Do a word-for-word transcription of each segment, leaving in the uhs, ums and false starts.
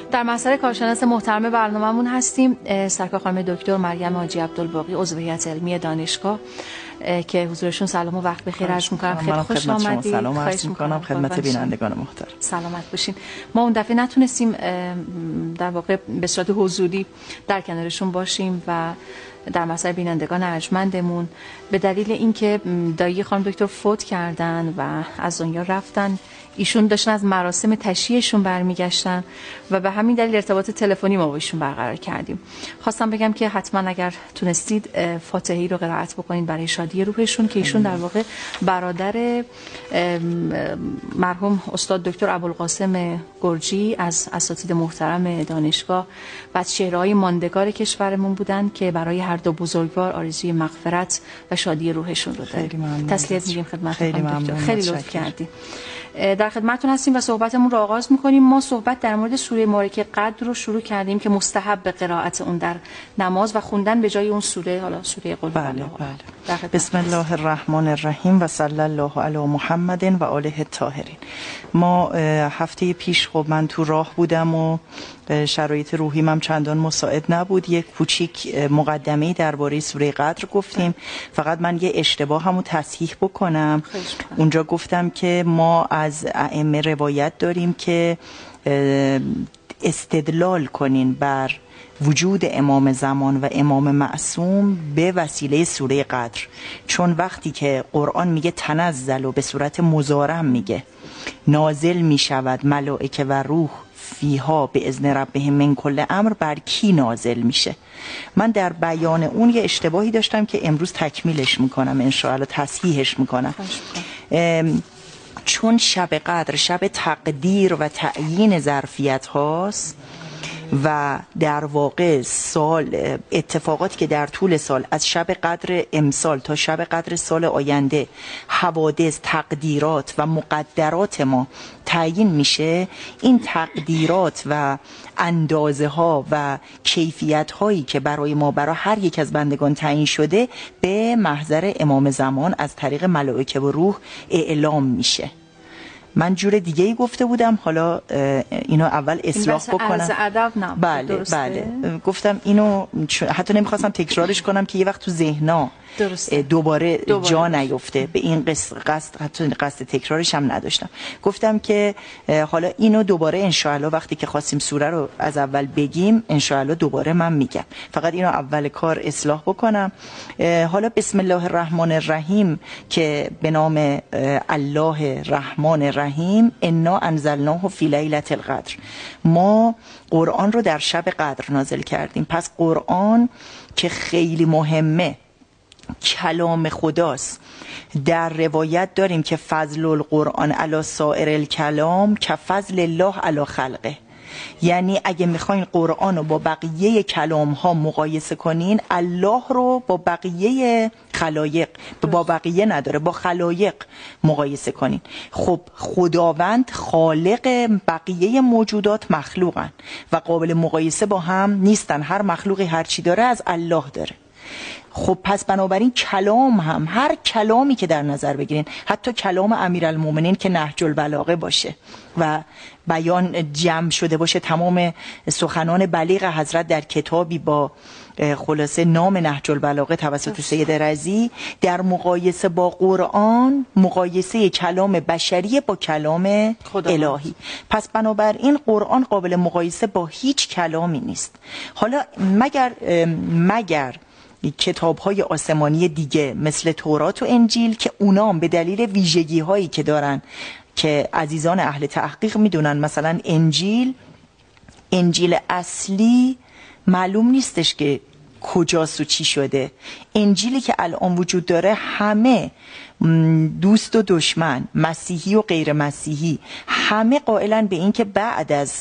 در مسئله کارشناس محترم برنامه‌مون هستیم سرکار خانم دکتر مریم حاجی عبدالباقی، عضو هیئت علمی دانشگاه که حضورشون سلام و وقت بخیر عرض می‌کنم. خیلی خوش آمدید. سلام عرض می‌کنم خدمت بینندگان محترم. سلامت باشین. ما اون دفعه نتونستیم در واقع به صورت حضوری در کنارشون باشیم و در مسائل بینندگان ارجمندمون به دلیل اینکه دایی خانم دکتر فوت کردن و از دنیا رفتن، ایشون داشتن از مراسم تشییعشون برمیگشتن و به همین دلیل ارتباط تلفنی ما با ایشون برقرار کردیم. خواستم بگم که حتما اگر تونستید فاتحه‌ای رو قرائت بکنید برای شادی روحشون که ایشون در واقع برادر مرحوم استاد دکتر ابوالقاسم گرجی از اساتید محترم دانشگاه و از چهره‌های ماندگار کشورمون بودن که برای هر دو بزرگوار آرزوی مغفرت و شادی روحشون رو داریم. تسلیت میگیم خدمت خانم دکتر. خیلی لطف کردید. در خدمتتون هستیم و صحبتمون رو آغاز می‌کنیم. ما صحبت در مورد سوره مبارکه قدر رو شروع کردیم که مستحب به قرائت اون در نماز و خوندن به جای اون سوره، حالا سوره قل بله بله. بسم الله الرحمن الرحیم و صلی الله علی محمد و آله الطاهرین. ما هفته پیش خب من تو راه بودم و شرایط روحیم هم چندان مساعد نبود. یک کوچیک مقدمه درباره سوره قدر گفتیم. فقط من یه اشتباه همو تصحیح بکنم. اونجا گفتم که ما از ائمه روایت داریم که استدلال کنین بر وجود امام زمان و امام معصوم به وسیله سوره قدر، چون وقتی که قرآن میگه تنزل و به صورت مضارع میگه نازل میشود ملائکه و روح فیها به اذن ربهم من کل امر، بر کی نازل میشه؟ من در بیان اون یه اشتباهی داشتم که امروز تکمیلش میکنم، انشاءالله تصحیحش میکنم. چون شب قدر شب تقدیر و تعیین ظرفیت هاست و در واقع سال اتفاقاتی که در طول سال از شب قدر امسال تا شب قدر سال آینده حوادث، تقدیرات و مقدرات ما تعیین میشه، این تقدیرات و اندازه ها و کیفیت هایی که برای ما برای هر یک از بندگان تعیین شده به محضر امام زمان از طریق ملائکه و روح اعلام میشه. من جور دیگه ای گفته بودم، حالا اینو اول اصلاح بکنم. از ادب نه. بله درسته؟ بله گفتم اینو حتی نمیخواستم تکرارش کنم که یه وقت تو ذهنا دوباره, دوباره جا نیفته. به این قصد, قصد حتی قصد تکرارش هم نداشتم. گفتم که حالا اینو دوباره انشاءالله وقتی که خواستیم سوره رو از اول بگیم انشاءالله دوباره من میگم. فقط اینو اول کار اصلاح بکنم. حالا بسم الله الرحمن الرحیم که به نام الله رحمان الرحیم، انا انزلناه فی لیلة القدر، ما قرآن رو در شب قدر نازل کردیم. پس قرآن که خیلی مهمه، کلام خداست. در روایت داریم که فضل القرآن علی سائر الکلام که فضل الله علی خلقه، یعنی اگه میخواین قرآن رو با بقیه کلام ها مقایسه کنین، الله رو با بقیه خلایق، با بقیه نداره، با خلایق مقایسه کنین. خب خداوند خالق بقیه موجودات مخلوقن و قابل مقایسه با هم نیستن. هر مخلوقی هر چی داره از الله داره. خب پس بنابراین کلام هم، هر کلامی که در نظر بگیرین، حتی کلام امیرالمومنین که نهج البلاغه باشه و بیان جمع شده باشه، تمام سخنان بلیغ حضرت در کتابی با خلاصه نام نهج البلاغه توسط سید رضی، در مقایسه با قرآن مقایسه کلام بشری با کلام الهی. پس بنابراین قرآن قابل مقایسه با هیچ کلامی نیست. حالا مگر مگر کتاب‌های آسمانی دیگه مثل تورات و انجیل که اونام به دلیل ویژگی هایی که دارن که عزیزان اهل تحقیق میدونن، مثلا انجیل انجیل اصلی معلوم نیستش که کجاست و چی شده. انجیلی که الان وجود داره همه دوست و دشمن، مسیحی و غیر مسیحی، همه قائلن به این که بعد از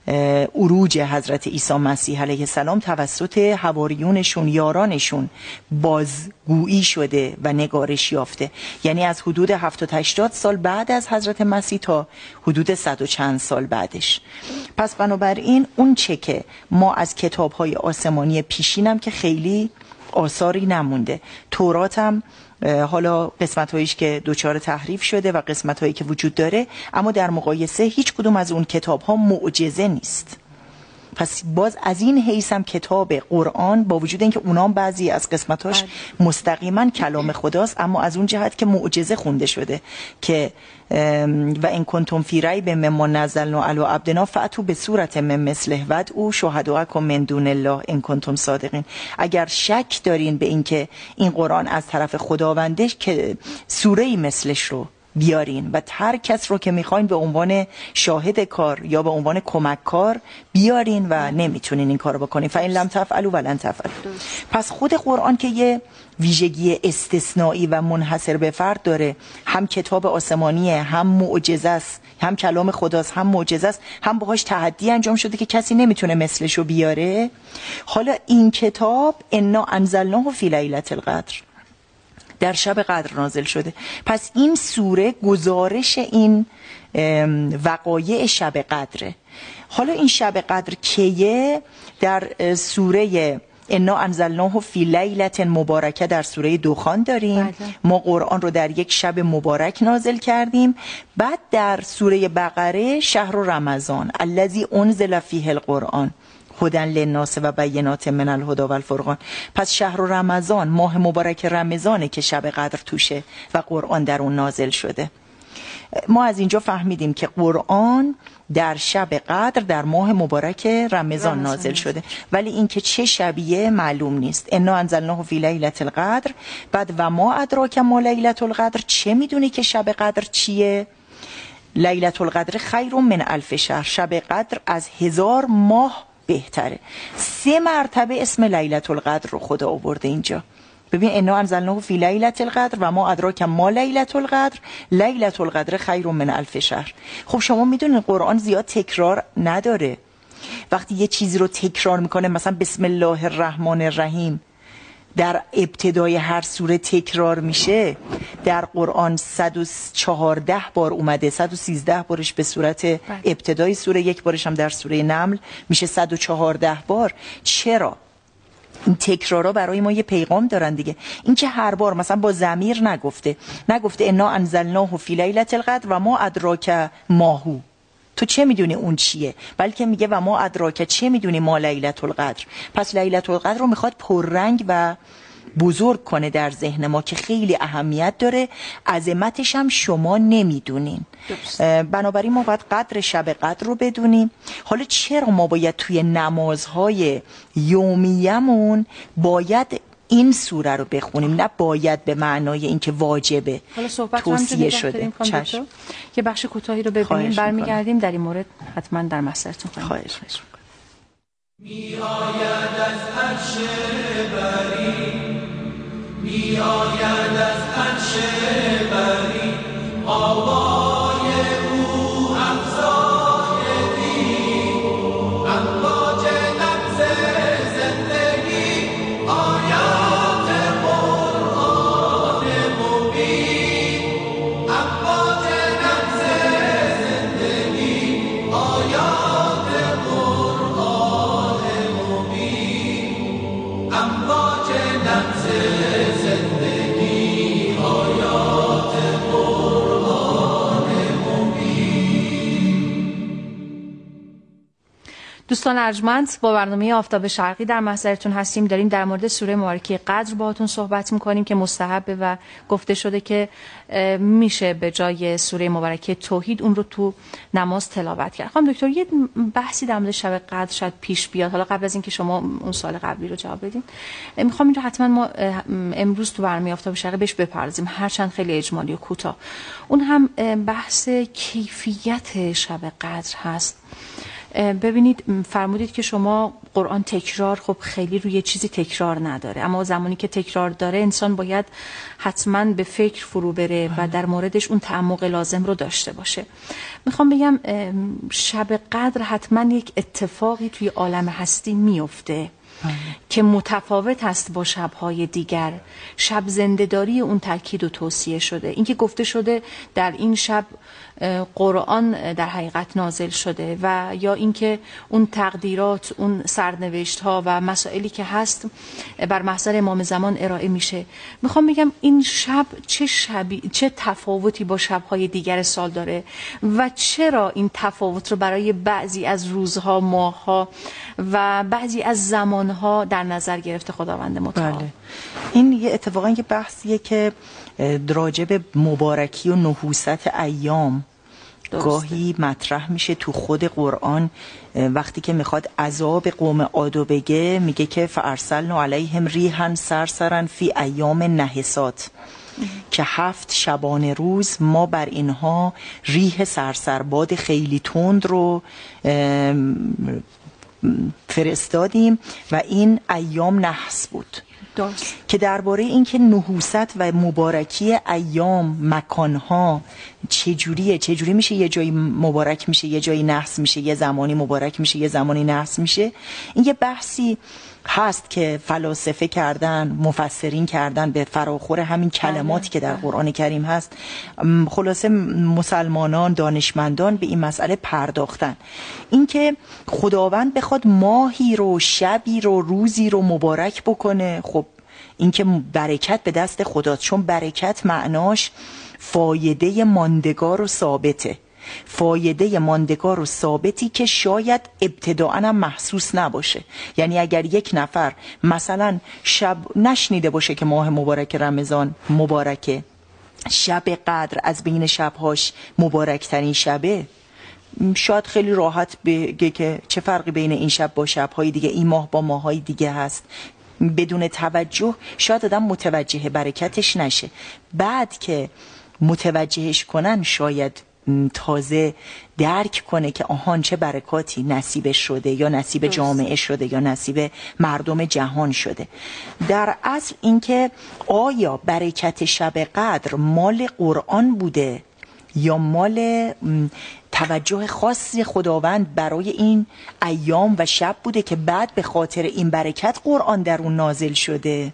عروج حضرت عیسی مسیح علیه السلام توسط حواریونشون، یارانشون بازگویی شده و نگارش یافته. یعنی از حدود هفتاد هشتاد سال بعد از حضرت مسیح تا حدود صد و چند سال بعدش. پس بنابراین اون چه که ما از کتاب‌های آسمانی پیشینم که خیلی آثاری نمونده. تورات هم حالا قسمت هاییش که دوچار تحریف شده و قسمت هایی که وجود داره، اما در مقایسه هیچ کدوم از اون کتاب ها معجزه نیست. پس باز از این حیث هم کتاب قرآن با وجود اینکه اونام بعضی از قسمتاش مستقیما کلام خداست، اما از اون جهت که معجزه خونده شده که و این کنتم فی ریب مما نزلنا علی عبدنا فاتوا بصورت من مثله ودعوا شهداءکم من دون الله ان کنتم صادقین. اگر شک دارین به اینکه این قرآن از طرف خداونده که سوره‌ای مثلش رو بیارین و هر کس رو که میخواین به عنوان شاهد کار یا به عنوان کمک کار بیارین و نمیتونین این کارو بکنین. فإن لم تفعلوا ولن تفعلوا. پس خود قرآن که یه ویژگی استثنایی و منحصر به فرد داره، هم کتاب آسمانیه، هم معجزه است، هم کلام خداست، هم معجزه است، هم باهاش تحدی انجام شده که کسی نمیتونه مثلشو بیاره. حالا این کتاب انا انزلناه فی لیلة القدر، در شب قدر نازل شده. پس این سوره گزارش این وقایع شب قدره. حالا این شب قدر کیه؟ در سوره انا انزلناه فی لیلة مبارکه در سوره دخان داریم. بله. ما قرآن رو در یک شب مبارک نازل کردیم. بعد در سوره بقره شهر رمضان الذی انزل فیه القرآن هدی للناس و بینات من الهدی و الفرقان. پس شهر رمضان، ماه مبارک رمضانه که شب قدر توشه و قرآن در اون نازل شده. ما از اینجا فهمیدیم که قرآن در شب قدر در ماه مبارک رمضان نازل شده، ولی اینکه چه شبیه معلوم نیست. انا انزلناه فی لیلة القدر. بعد و ما ادراک ما لیلة القدر، چه میدونی که شب قدر چیه؟ لیلة القدر خیر من الف شهر، شب قدر از هزار ماه بهتره. سه مرتبه اسم لیلة القدر رو خدا آورده اینجا. ببین انا انزلناه فی لیلة القدر و ما ادراک ما لیلة القدر، لیلة القدر خیر من الف شهر. خب شما میدونید قرآن زیاد تکرار نداره. وقتی یه چیزی رو تکرار میکنه، مثلا بسم الله الرحمن الرحیم در ابتدای هر سوره تکرار میشه، در قرآن صد و چهارده بار اومده، صد و سیزده بارش به صورت ابتدای سوره، یک بارش هم در سوره نمل، میشه صد و چهارده بار. چرا؟ این تکرارا برای ما یه پیغام دارن دیگه. این که هر بار مثلا با ضمیر نگفته، نگفته انا انزلناه فی لیلة القدر و ما ادراک ماهو، تو چه میدونی اون چیه، بلکه میگه و ما ادراک، چه میدونی ما لیلة القدر. پس لیلة القدر رو میخواد پررنگ و بزرگ کنه در ذهن ما که خیلی اهمیت داره، عظمتش هم شما نمیدونین. بنابراین ما باید قدر شب قدر رو بدونیم. حالا چرا ما باید توی نمازهای یومیمون باید این سوره رو بخونیم؟ نه باید به معنای اینکه واجبه، حالا صحبت توصیه شده. چشم. یه بخش کوتاهی رو ببینیم، برمیگردیم در این مورد حتما در مسترتون خواهیم. خواهش می‌کنم. می آید از عرش بری، می آید از عرش بری، آوای او افزای دین، امواج نبض زندگی، آیات قرآن مبین، امواج نبض زندگی، آیات قرآن مبین، امواج نبض زندگی، آیات قرآن مبین. دوستان ارجمند، با برنامه آفتاب شرقی در محضرتون هستیم. داریم در مورد سوره مبارکه قدر باهاتون صحبت میکنیم که مستحبه و گفته شده که میشه به جای سوره مبارکه توحید اون رو تو نماز تلاوت کرد. خانم دکتر، یه بحثی در مورد شب قدر شاید پیش بیاد. حالا قبل از اینکه شما اون سال قبلی رو جواب بدین، میخوام این رو حتما ما امروز تو برنامه آفتاب شرقی بهش بپردازیم، هرچند خیلی اجمالی و کوتاه. اون هم بحث کیفیت شب قدر هست. ببینید، فرمودید که شما قرآن تکرار، خب خیلی روی چیزی تکرار نداره، اما زمانی که تکرار داره انسان باید حتما به فکر فرو بره و در موردش اون تعمق لازم رو داشته باشه. میخوام بگم شب قدر حتما یک اتفاقی توی عالم هستی میفته که متفاوت است با شب‌های دیگر. شب زنده‌داری اون تاکید و توصیه شده. اینکه گفته شده در این شب قرآن در حقیقت نازل شده و یا اینکه اون تقدیرات، اون سرنوشت ها و مسائلی که هست بر محضر امام زمان ارائه میشه. میخوام بگم این شب چه شبی چه تفاوتی با شب‌های دیگر سال داره و چرا این تفاوت رو برای بعضی از روزها، ماهها و بعضی از زمانها در نظر گرفته خداوند متعال. بله. این یه اتفاقا که بحثیه که راجع به مبارکی و نحوست ایام درسته. گاهی مطرح میشه تو خود قرآن. وقتی که میخواد عذاب قوم عادو بگه میگه که فارسلنا علیهم ریحا سرسرا فی ایام نحسات، که هفت شبانه روز ما بر اینها ریح سرسر باد خیلی تند رو فرستادیم و این ایام نحس بود. درست. که درباره اینکه نحوست و مبارکی ایام، مکانها چجوریه، چجوری میشه یه جایی مبارک میشه یه جایی نحس میشه، یه زمانی مبارک میشه یه زمانی نحس میشه، این یه بحثی هست که فلاسفه کردن، مفسرین کردن به فراخور همین کلماتی که در قرآن کریم هست. خلاصه مسلمانان، دانشمندان به این مسئله پرداختن. اینکه خداوند بخواد ماهی رو، شبی رو، روزی رو مبارک بکنه، خب اینکه برکت به دست خداست، چون برکت معناش فایده ماندگار و ثابته، فایده ماندگار و ثابتی که شاید ابتداءً هم محسوس نباشه. یعنی اگر یک نفر مثلا شب نشنیده باشه که ماه مبارک رمضان مبارکه، شب قدر از بین شبهاش مبارکترین شبه، شاید خیلی راحت بگه که چه فرقی بین این شب با شبهای دیگه، این ماه با ماهای دیگه هست، بدون توجه شاید آدم متوجه برکتش نشه. بعد که متوجهش کنن شاید تازه درک کنه که آهان چه برکاتی نصیبش شده، یا نصیب جامعه شده، یا نصیب مردم جهان شده. در اصل اینکه آیا برکت شب قدر مال قرآن بوده یا مال توجه خاصی خداوند برای این ایام و شب بوده که بعد به خاطر این برکت قرآن در اون نازل شده،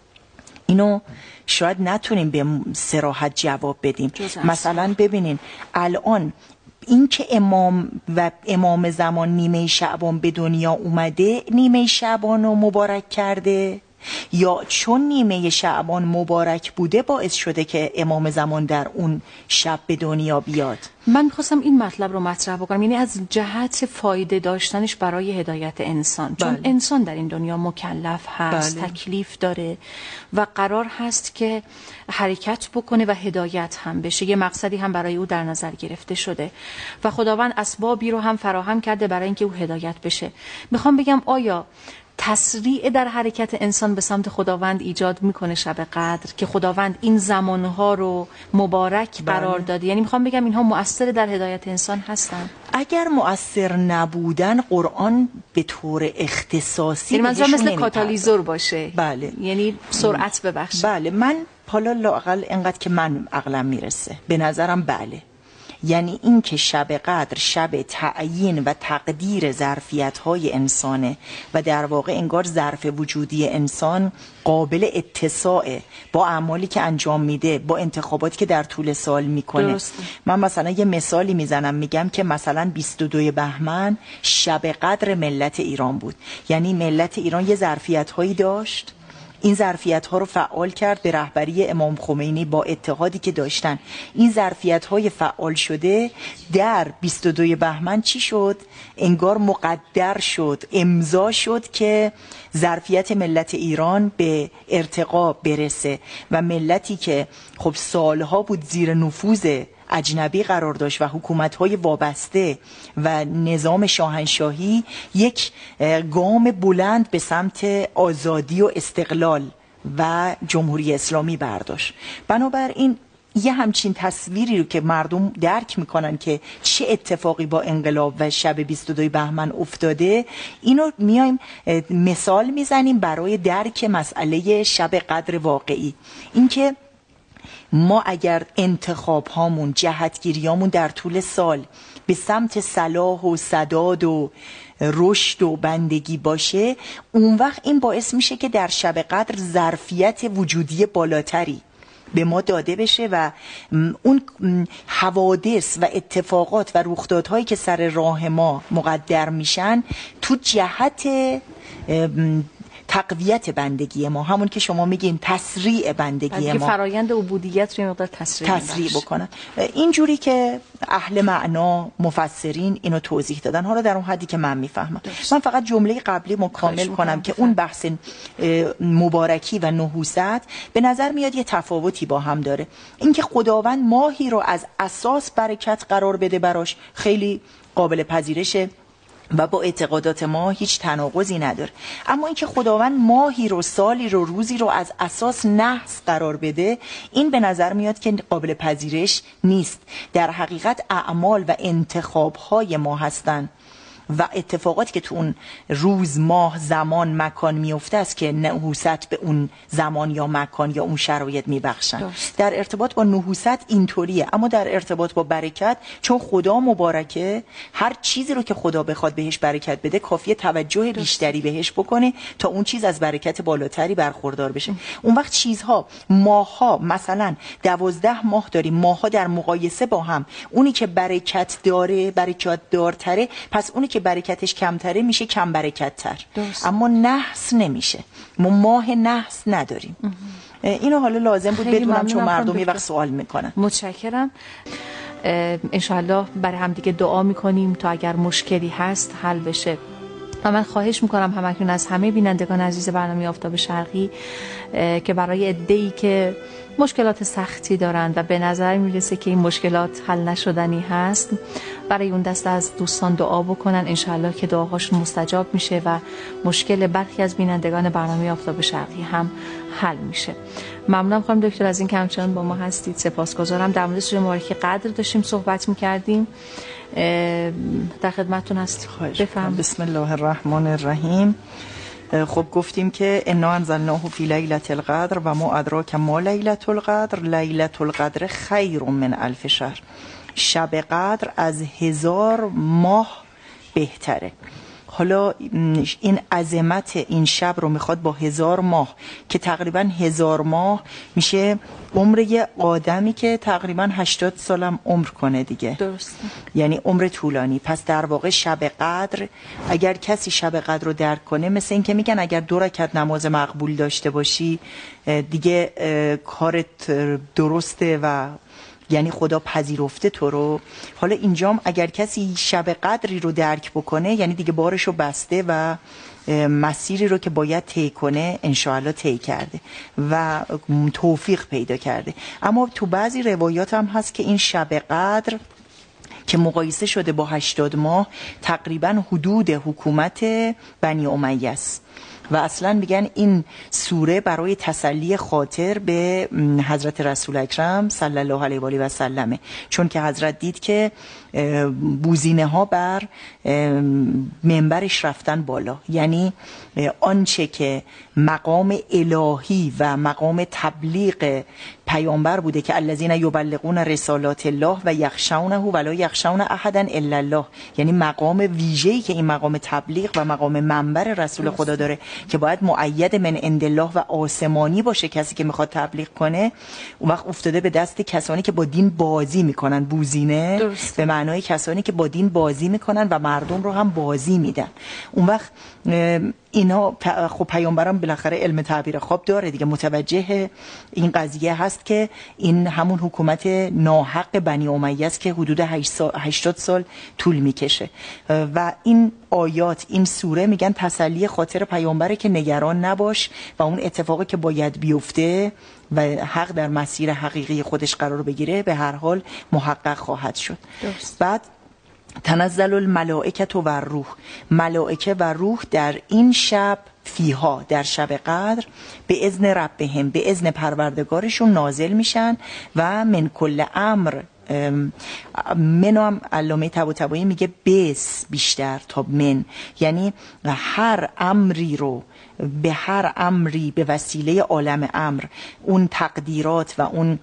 اینو شاید نتونیم به صراحت جواب بدیم. مثلا ببینین الان این که امام و امام زمان نیمه شعبان به دنیا اومده نیمه شعبان رو مبارک کرده، یا چون نیمه شعبان مبارک بوده باعث شده که امام زمان در اون شب به دنیا بیاد؟ من میخواستم این مطلب رو مطرح بکنم، یعنی از جهت فایده داشتنش برای هدایت انسان. چون بله. انسان در این دنیا مکلف هست، بله. تکلیف داره و قرار هست که حرکت بکنه و هدایت هم بشه، یه مقصدی هم برای او در نظر گرفته شده و خداوند اسبابی رو هم فراهم کرده برای اینکه او هدایت بشه. میخوام بگم آیا تسریع در حرکت انسان به سمت خداوند ایجاد میکنه شب قدر که خداوند این زمانها رو مبارک قرار داده؟ یعنی میخوام بگم اینها مؤثر در هدایت انسان هستن. اگر مؤثر نبودن قرآن به طور اختصاصی یعنی منظورم مثل کاتالیزور باشه. بله. یعنی سرعت ببخشه. بله. من حالا لااقل اینقدر که من عقلم میرسه به نظرم بله. یعنی این که شب قدر شب تعیین و تقدیر ظرفیت‌های انسانه و در واقع انگار ظرف وجودی انسان قابل اتساعه با اعمالی که انجام میده، با انتخاباتی که در طول سال میکنه. درسته. من مثلا یه مثالی میزنم، میگم که مثلا بیست و دوی بهمن شب قدر ملت ایران بود. یعنی ملت ایران یه ظرفیت‌هایی داشت، این ظرفیت ها رو فعال کرد به رهبری امام خمینی با اتحادی که داشتن. این ظرفیت های فعال شده در بیست و دوی بهمن چی شد؟ انگار مقدر شد، امضا شد که ظرفیت ملت ایران به ارتقا برسه و ملتی که خب سالها بود زیر نفوذ اجنبی قرار داشت و حکومت‌های وابسته و نظام شاهنشاهی یک گام بلند به سمت آزادی و استقلال و جمهوری اسلامی برداشت. بنابراین یه همچین تصویری رو که مردم درک میکنن که چه اتفاقی با انقلاب و شب بیست و دوی بهمن افتاده، اینو میایم مثال میزنیم برای درک مسئله شب قدر واقعی. اینکه ما اگر انتخاب هامون جهتگیریامون در طول سال به سمت صلاح و سداد و رشد و بندگی باشه، اون وقت این باعث میشه که در شب قدر ظرفیت وجودی بالاتری به ما داده بشه و اون حوادث و اتفاقات و رخدادهایی که سر راه ما مقدر میشن تو جهت تقویت بندگی ما، همون که شما میگین تسریع بندگی ما، فرایند عبودیت رو مقدار تسریع تسریع بکنن. اینجوری که اهل معنا مفسرین اینو توضیح دادن، حالا در اون حدی که من میفهمم. من فقط جمله قبلی مکمل کنم که اون بحث مبارکی و نحوست به نظر میاد یه تفاوتی با هم داره. اینکه خداوند ماهی رو از اساس برکت قرار بده براش خیلی قابل پذیرشه و با اعتقادات ما هیچ تناقضی نداره، اما اینکه خداوند ماهی رو، سالی رو، روزی رو از اساس نحس قرار بده، این به نظر میاد که قابل پذیرش نیست. در حقیقت اعمال و انتخاب‌های ما هستن و اتفاقاتی که تو اون روز، ماه، زمان، مکان میفته است که نحوست به اون زمان یا مکان یا اون شرایط میبخشن. در ارتباط با نحوست اینطوریه، اما در ارتباط با برکت، چون خدا مبارکه، هر چیزی رو که خدا بخواد بهش برکت بده کافیه توجه بیشتری بهش بکنه تا اون چیز از برکت بالاتری برخوردار بشه. اون وقت چیزها، ماها، مثلا دوازده ماه داریم، ماها در مقایسه با هم، اونی که برکت داره، برکت دارتره، پس اونی که برکتش کمتره میشه کم برکت تر، اما نحس نمیشه. ما ماه نحس نداریم. اینو حالا لازم بود بدونم چون مردم یه وقت سوال میکنن. متشکرم. انشاءالله برای هم دیگه دعا میکنیم تا اگر مشکلی هست حل بشه. و من خواهش میکنم همکنون از همه بینندگان عزیز برنامه آفتاب شرقی که برای عده‌ای که مشکلات سختی دارند و به نظر میرسه که این مشکلات حل نشدنی هست، برای اون دسته از دوستان دعا بکنن، انشاءالله که دعاهاشون مستجاب میشه و مشکل برخی از بینندگان برنامه آفتاب شرقی هم حل میشه. ممنونم خانم دکتر از این که همچنان با ما هستید. سپاسگزارم. در مورد سوره مبارکه قدر داشتیم صحبت میکردیم، در خدمتتون هستیم. بفرمایید. بسم الله الرحمن الرحیم. خب گفتیم که انا انزلناه فی لیلة القدر و ما ادراک ما لیلة القدر، لیلة القدر خیر من الف شهر. شب قدر از هزار ماه بهتره. حالا این عظمت این شب رو میخواد با هزار ماه که تقریبا هزار ماه میشه عمر یه آدمی که تقریبا هشتاد سالم عمر کنه دیگه. درسته. یعنی عمر طولانی. پس در واقع شب قدر، اگر کسی شب قدر رو درک کنه، مثل این که میگن اگر دو رکعت نماز مقبول داشته باشی دیگه کارت درسته و یعنی خدا پذیرفته تو رو. حالا اینجام اگر کسی شب قدری رو درک بکنه یعنی دیگه بارشو بسته و مسیری رو که باید طی کنه انشاءالله طی کرده و توفیق پیدا کرده. اما تو بعضی روایات هم هست که این شب قدر که مقایسه شده با هشتاد ماه تقریبا حدود حکومت بنی امیه است و اصلا میگن این سوره برای تسلی خاطر به حضرت رسول اکرم صلی الله علیه و آله و سلمه، چون که حضرت دید که بوزینه ها بر منبرش رفتن بالا، یعنی آنچه که مقام الهی و مقام تبلیغ پیامبر بوده که الذین یبلغون رسالات الله و یخشونه ولا یخشون احدا الا الله، یعنی مقام ویژه‌ای که این مقام تبلیغ و مقام منبر رسول خدا داره که باید مؤید من عند الله و آسمانی باشه کسی که میخواد تبلیغ کنه، اون وقت افتاده به دست کسانی که با دین بازی میکنن. بوزینه درست. به معنای کسانی که با دین بازی میکنن و مردم رو هم بازی میدن. اون وقت اینا خب پیامبرم بالاخره علم تعبیر خواب داره دیگه، متوجه این قضیه هست که این همون حکومت ناحق بنی امیه است که حدود هشتاد سال طول میکشه و این آیات، این سوره میگن تسلی خاطر پیامبره که نگران نباش و اون اتفاقی که باید بیفته و حق در مسیر حقیقی خودش قرار بگیره به هر حال محقق خواهد شد. درست. بعد تنزل الملائکه و روح، ملائکه و روح در این شب فیها، در شب قدر، به اذن ربهم، به اذن پروردگارشون نازل میشن و من کل امر من هم علامه طباطبایی میگه بس بیشتر تا من، یعنی هر امری رو به هر امری به وسیله عالم امر، اون تقدیرات و اون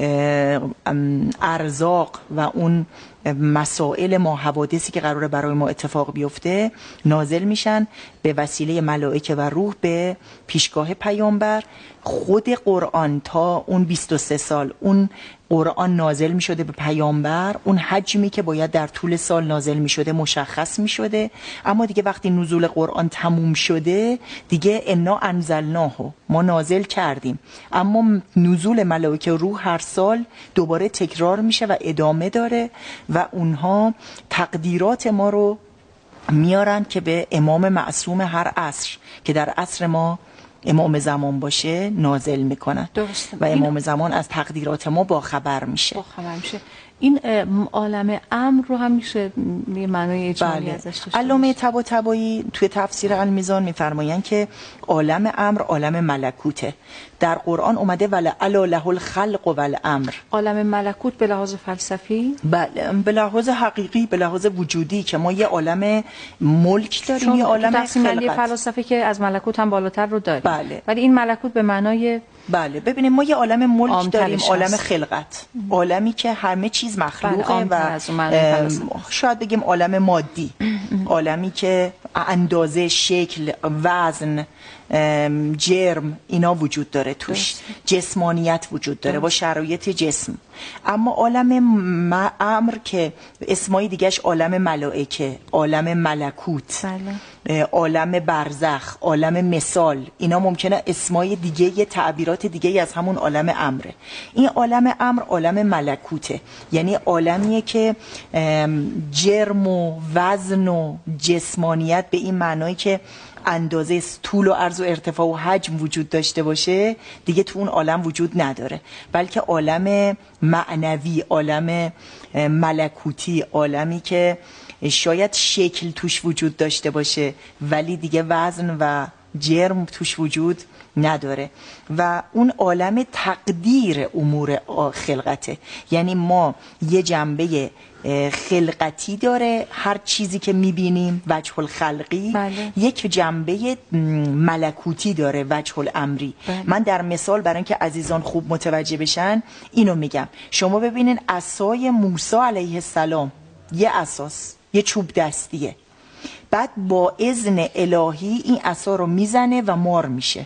ارزاق و اون مسائل ما حوادثی که قراره برای ما اتفاق بیفته نازل میشن به وسیله ملائکه و روح به پیشگاه پیامبر. خود قرآن تا اون بیست و سه سال اون قرآن نازل می شده به پیامبر، اون حجمی که باید در طول سال نازل می شده مشخص می شده، اما دیگه وقتی نزول قرآن تموم شده دیگه انا انزلناه ما نازل کردیم، اما نزول ملائکه روح هر سال دوباره تکرار میشه و ادامه داره و اونها تقدیرات ما رو میارن که به امام معصوم هر عصر که در عصر ما امام زمان باشه نازل میکنن. درسته. و امام زمان از تقدیرات ما با خبر میشه. با خبر میشه. این عالم امر رو هم میشه یه معنای اجمالی بله. ازش داشته. علامه طباطبایی توی تفسیر المیزان میفرمایند که عالم امر عالم ملکوته. در قرآن اومده ولا الا له الخلق و الامر. عالم ملکوت به لحاظ فلسفی؟ بله، به لحاظ حقیقی، به لحاظ وجودی که ما یه عالم ملک داریم، یه عالم خلقت. فلسفه که از ملکوت هم بالاتر رو داریم. بله. ولی این ملکوت به معنای بله ببینیم ما یه عالم ملک داریم، عالم خلقت، عالمی که همه چیز مخلوقه و شاید بگیم عالم مادی، عالمی که اندازه، شکل، وزن، جرم اینا وجود داره توش، جسمانیت وجود داره با شرایط جسم. اما عالم امر که اسمای دیگهش عالم ملائکه، عالم ملکوت، بله. عالم برزخ، عالم مثال، اینا ممکنه اسمای دیگه، یه تعبیرات دیگه از همون عالم امره. این عالم امر عالم ملکوته، یعنی عالمیه که جرم و وزن و جسمانیت به این معنایی که اندازه طول و عرض و ارتفاع و حجم وجود داشته باشه دیگه تو اون عالم وجود نداره، بلکه عالم معنوی، عالم ملکوتی، عالمی که شاید شکل توش وجود داشته باشه ولی دیگه وزن و جرم توش وجود نداره و اون عالم تقدیر امور خلقته، یعنی ما یه جنبه خلقتی داره هر چیزی که میبینیم وجه الخلقی، بله. یک جنبه ملکوتی داره وجه الامری. بله. من در مثال برای اینکه عزیزان خوب متوجه بشن اینو میگم، شما ببینین عصای موسی علیه السلام یه اساس، یه چوب دستیه، بعد با اذن الهی این عصا رو میزنه و مار میشه.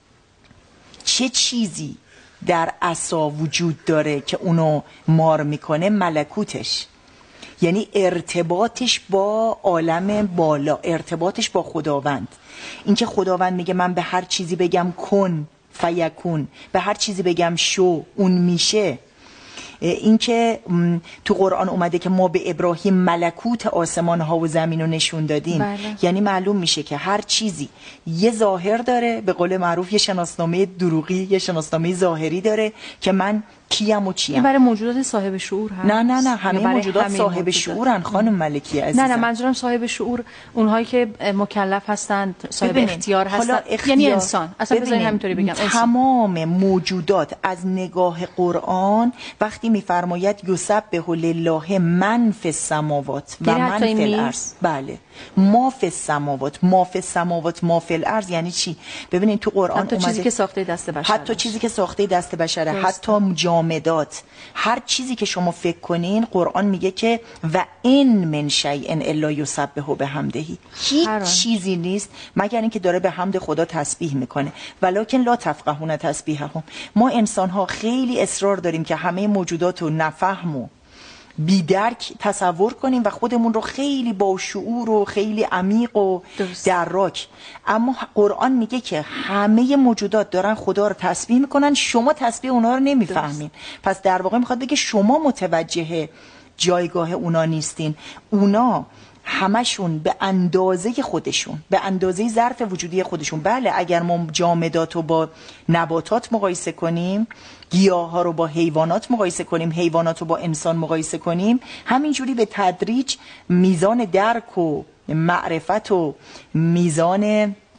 چه چیزی در عصا وجود داره که اونو مار میکنه؟ ملکوتش، یعنی ارتباطش با عالم بالا، ارتباطش با خداوند. اینکه خداوند میگه من به هر چیزی بگم کن فیکون، به هر چیزی بگم شو اون میشه. اینکه تو قرآن اومده که ما به ابراهیم ملکوت آسمان ها و زمین رو نشون دادیم، بله. یعنی معلوم میشه که هر چیزی یه ظاهر داره، به قول معروف یه شناسنامه دروغی، یه شناسنامه ظاهری داره که من کیم و چیم. این برای موجودات صاحب شعور هست؟ نه نه نه همه موجودات همه صاحب موجودات. شعورن خانم ملکی عزیزم. نه نه منظورم صاحب شعور اونهایی که مکلف هستند، صاحب ببینین. اختیار هستند، اختیار. یعنی انسان. اصلا بذارید همینطوری بگم انسان. تمام موجودات از نگاه قرآن وقتی میفرماید یسبح لله من فی السماوات و من فی الارض، بله ما فی السماوات، ما فی السماوات، ما فی الارض یعنی چی؟ ببینید تو قرآن حتی اومده چیزی که ساخته دست بشر، حتی چیزی که ساخته دست بشره، حتی جامدات، هر چیزی که شما فکر کنین قرآن میگه که و این من شیء الا یسبح بحمده، هیچ چیزی نیست مگر اینکه داره به حمد خدا تسبیح میکنه، ولکن لا تفقهون تسبیحهم. ما انسان ها خیلی اصرار داریم که همه موجودات رو نفهم و بیدرک تصور کنیم و خودمون رو خیلی با شعور و خیلی عمیق و دراک، اما قرآن میگه که همه موجودات دارن خدا رو تسبیح میکنن، شما تسبیح اونا رو نمیفهمین. پس در واقع میخواد بگه شما متوجه جایگاه اونا نیستین، اونا همشون به اندازه خودشون، به اندازه ظرف وجودی خودشون. بله اگر ما جامدات رو با نباتات مقایسه کنیم، گیاه ها رو با حیوانات مقایسه کنیم، حیوانات رو با انسان مقایسه کنیم، همینجوری به تدریج میزان درک و معرفت و میزان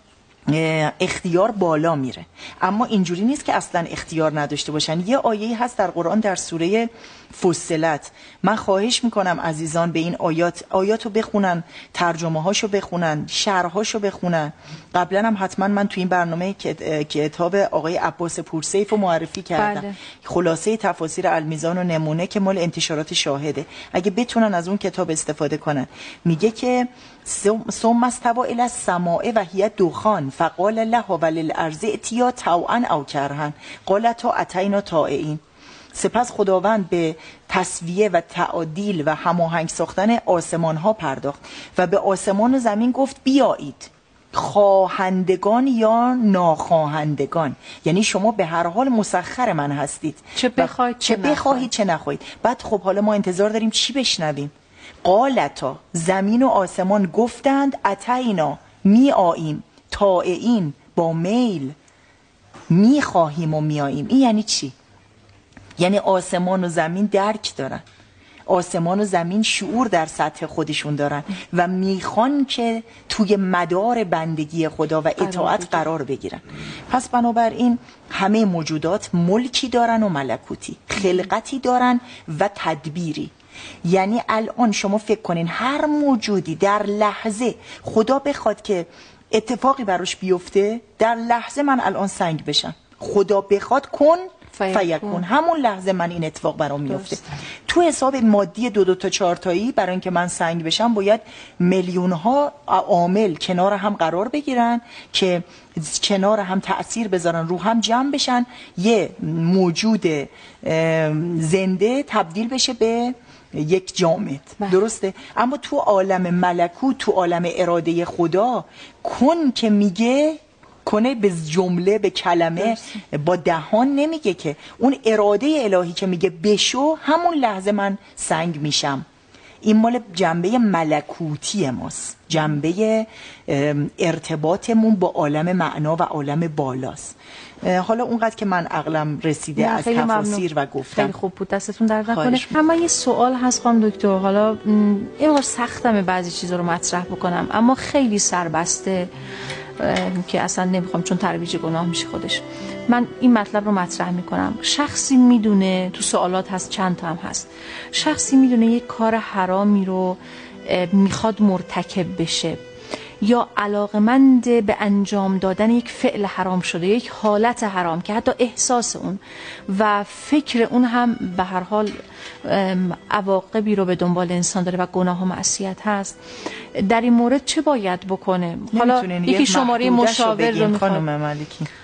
اختیار بالا میره. اما اینجوری نیست که اصلا اختیار نداشته باشن. یه آیه‌ای هست در قرآن در سوره فصلت، من خواهش میکنم عزیزان به این آیات آیاتو بخونن، ترجمه هاشو بخونن، شرح هاشو بخونن. قبلا هم حتما من تو این برنامه کتاب آقای عباس پورسیف رو معرفی کردم. بله. خلاصه تفاسیر المیزان و نمونه که مال انتشارات شاهده، اگه بتونن از اون کتاب استفاده کنن. میگه که ثم استوى الی السماء و هی دخان فقال لها وللارض ائتیا طوعا او کرها قالتا اتینا طائعین. سپس خداوند به تسویه و تعادیل و هماهنگ ساختن آسمان ها پرداخت و به آسمان و زمین گفت بیایید، خواهندگان یا ناخواهندگان، یعنی شما به هر حال مسخر من هستید، چه بخواید چه, چه بخواهید چه نخواهید. بعد خب حالا ما انتظار داریم چی بشنویم؟ قالتا، زمین و آسمان گفتند اتینا، می آییم، طائعین، با میل می خواهیم و می آییم. این یعنی چی؟ یعنی آسمان و زمین درک دارن، آسمان و زمین شعور در سطح خودشون دارن و میخوان که توی مدار بندگی خدا و اطاعت قرار بگیرن. پس بنابراین همه موجودات ملکی دارن و ملکوتی، خلقتی دارن و تدبیری. یعنی الان شما فکر کنین هر موجودی در لحظه خدا بخواد که اتفاقی براش بیفته، در لحظه من الان سنگ بشم، خدا بخواد کن فیکون، همون لحظه من این اتفاق برام میفته. تو حساب مادی دو دو تا چهار تایی برای اینکه من سنگ بشم باید میلیون ها عامل کنار هم قرار بگیرن که کنار هم تأثیر بذارن، رو هم جمع بشن، یه موجود زنده تبدیل بشه به یک جامد. درسته؟ اما تو عالم ملکوت، تو عالم اراده خدا، کن که میگه کنه به جمله، به کلمه، با دهان نمیگه که. اون اراده الهی که میگه بشو، همون لحظه من سنگ میشم. این مال جنبه ملکوتی ماست، جنبه ارتباطمون با عالم معنا و عالم بالاست. حالا اونقدر که من عقلم رسیده از تفاسیر و گفتم. خیلی خوب بود، دستتون درد نکنه. اما یه سوال هست خانم دکتر، حالا یه بار سختمه بعضی چیزا رو مطرح بکنم اما خیلی سربسته که اصلا نمیخوام چون ترویج گناه میشه خودش. من این مطلب رو مطرح میکنم. شخصی میدونه، تو سوالات هست چند تا هم هست، شخصی میدونه یک کار حرامی رو میخواد مرتکب بشه یا علاقمند به انجام دادن یک فعل حرام شده، یک حالت حرام که حتی احساس اون و فکر اون هم به هر حال عواقبی رو به دنبال انسان داره و گناه و معصیت هست، در این مورد چه باید بکنه؟ حالا یکی شماره مشاور رو میخواد،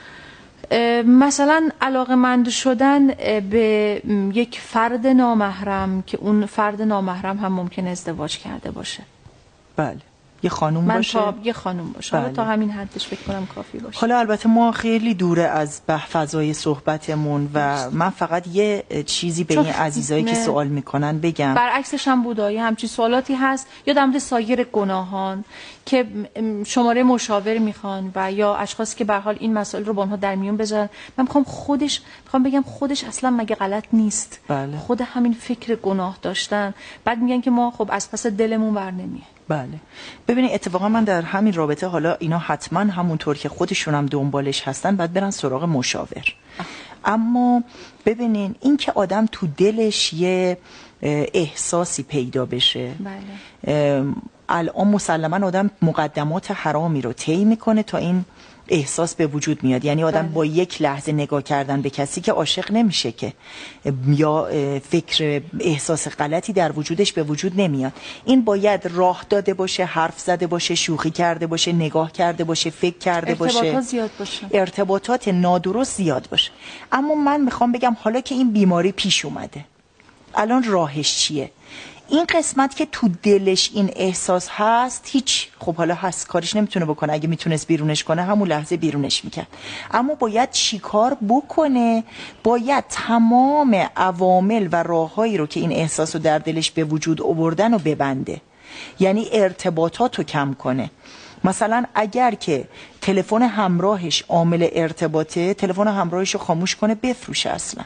مثلا علاقمند شدن به یک فرد نامحرم که اون فرد نامحرم هم ممکن ازدواج کرده باشه. بله، یه خانوم من باشه. تا یه خانوم باشه. بله. تا همین حدش فکر کنم کافی باشه. حالا البته ما خیلی دوره از فضای صحبتمون و من فقط یه چیزی به این عزیزایی که سوال میکنن بگم. برعکسش هم بودایی همچین سوالاتی هست یا در مورد سایر گناهان که شماره مشاور میخوان و یا اشخاصی که به هر حال این مسائل رو با اونها در میون بذارن. من میخوام خودش میخوام بگم خودش اصلا مگه غلط نیست؟ بله. خود همین فکر گناه داشتن، بعد میگن که ما خب از پس دلمون بر نمیه. بله. ببینید اتفاقا من در همین رابطه، حالا اینا حتما همونطور که خودشون هم دنبالش هستن باید برن سراغ مشاور. اما ببینین این که آدم تو دلش یه احساسی پیدا بشه، بله. الان مسلما آدم مقدمات حرامی رو طی میکنه تا این احساس به وجود میاد. یعنی آدم بله. با یک لحظه نگاه کردن به کسی که عاشق نمیشه که، یا فکر احساس غلطی در وجودش به وجود نمیاد. این باید راه داده باشه، حرف زده باشه، شوخی کرده باشه، نگاه کرده باشه، فکر کرده ارتباطات باشه، زیاد باشه، ارتباطات نادرست زیاد باشه. اما من میخوام بگم حالا که این بیماری پیش اومده، الان راهش چیه؟ این قسمت که تو دلش این احساس هست، هیچ خب حالا هست کارش نمیتونه بکنه. اگه میتونست بیرونش کنه همون لحظه بیرونش میکرد. اما باید چیکار بکنه؟ باید تمام عوامل و راههایی رو که این احساس رو در دلش به وجود آوردن و ببنده. یعنی ارتباطات رو کم کنه. مثلا اگر که تلفن همراهش عامل ارتباطه، تلفن همراهش رو خاموش کنه، بفروشه، اصلا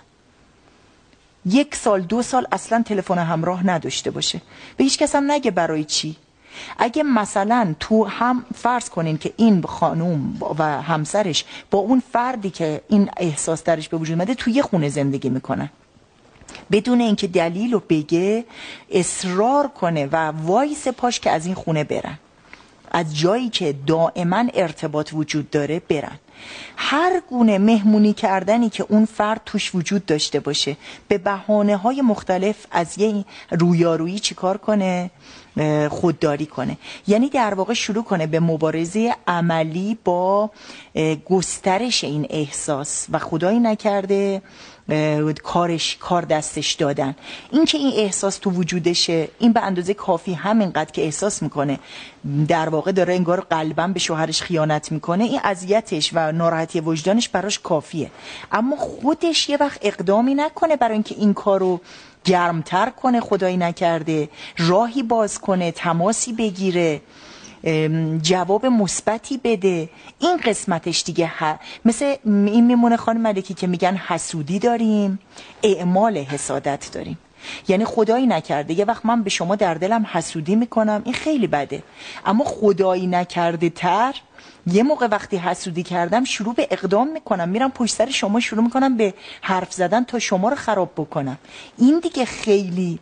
یک سال دو سال اصلا تلفن همراه نداشته باشه، به هیچ کس هم نگه برای چی. اگه مثلا تو هم فرض کنین که این خانوم و همسرش با اون فردی که این احساس درش به وجود اومده توی یه خونه زندگی میکنن، بدون اینکه دلیل رو بگه اصرار کنه و وایس پاش که از این خونه برن، از جایی که دائما ارتباط وجود داره برن، هر گونه مهمونی کردنی که اون فرد توش وجود داشته باشه به بهانه های مختلف از یه رویارویی چیکار کنه؟ خودداری کنه. یعنی در واقع شروع کنه به مبارزه عملی با گسترش این احساس و خدایی نکرده کارش کار دستش دادن. این که این احساس تو وجودشه، این به اندازه کافی همینقدر که احساس میکنه در واقع داره انگار قلباً به شوهرش خیانت میکنه، این اذیتش و ناراحتی وجدانش براش کافیه. اما خودش یه وقت اقدامی نکنه برای اینکه این کارو گرمتر کنه، خدایی نکرده راهی باز کنه، تماسی بگیره، جواب مثبتی بده. این قسمتش دیگه ها. مثل این میمونه خانم ملکی که میگن حسودی داریم، اعمال حسادت داریم. یعنی خدایی نکرده یه وقت من به شما در دلم حسودی میکنم، این خیلی بده، اما خدایی نکرده تر یه موقع وقتی حسودی کردم شروع به اقدام میکنم، میرم پشت سر شما شروع میکنم به حرف زدن تا شما رو خراب بکنم. این دیگه خیلی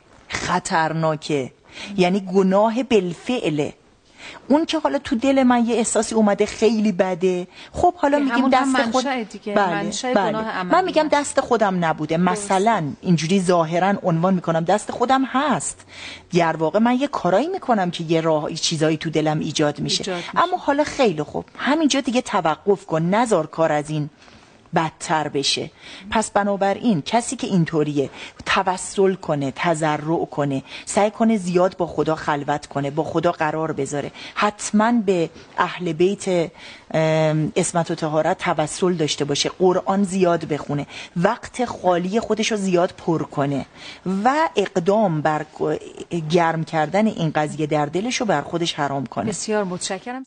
خطرناکه، یعنی گناه بالفعله. اون که حالا تو دل من یه احساسی اومده خیلی بده، خب حالا میگیم دست خود دیگه. بله. بله. من میگم دست خودم نبوده، مثلا اینجوری ظاهرا عنوان میکنم دست خودم هست، در واقع من یه کارایی میکنم که یه راه چیزایی تو دلم ایجاد میشه. ایجاد میشه. اما حالا خیلی خوب همینجا دیگه توقف کن، نذار کار از این بدتر بشه. پس بنابراین کسی که اینطوریه توسل کنه، تضرع کنه، سعی کنه زیاد با خدا خلوت کنه، با خدا قرار بذاره، حتما به اهل بیت عصمت و طهارت توسل داشته باشه، قرآن زیاد بخونه، وقت خالی خودشو زیاد پر کنه و اقدام بر گرم کردن این قضیه در دلشو بر خودش حرام کنه. بسیار متشکرم.